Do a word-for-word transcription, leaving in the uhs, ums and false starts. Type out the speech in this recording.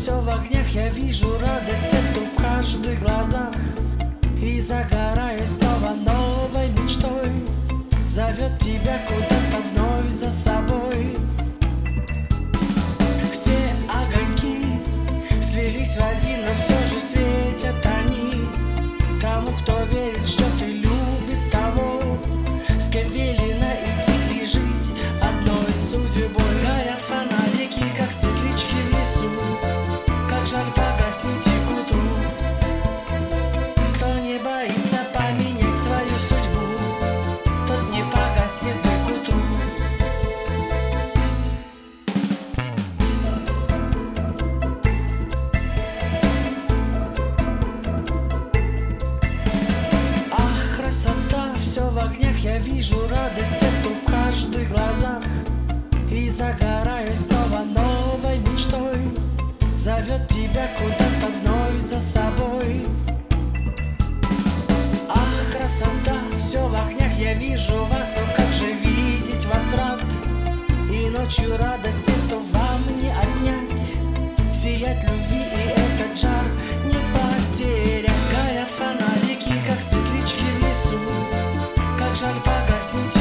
все в огнях, я вижу радость эту в каждых глазах. И загораясь снова новой мечтой, зовет тебя куда-то вновь за собой. Все огоньки слились в один, но все же светят они тому, кто верит, ждет и любит того, с кем велено идти и жить одной судьбой. Горят фонарики, как светлячки в лесу, как жаль погасните к утру. Кто не боится поменять свою судьбу, тот не погаснет и к утру. Ах, красота, все в огнях, я вижу радость эту в каждых глазах. И загораясь снова новой мечтой, зовет тебя куда-то вновь за собой. Ах, красота, все в огнях, я вижу вас, о, как же видеть вас рад. И ночью радость эту вам не отнять, сиять любви и этот жар не потерять. Горят фонарики, как светлячки в лесу, как жаль погасните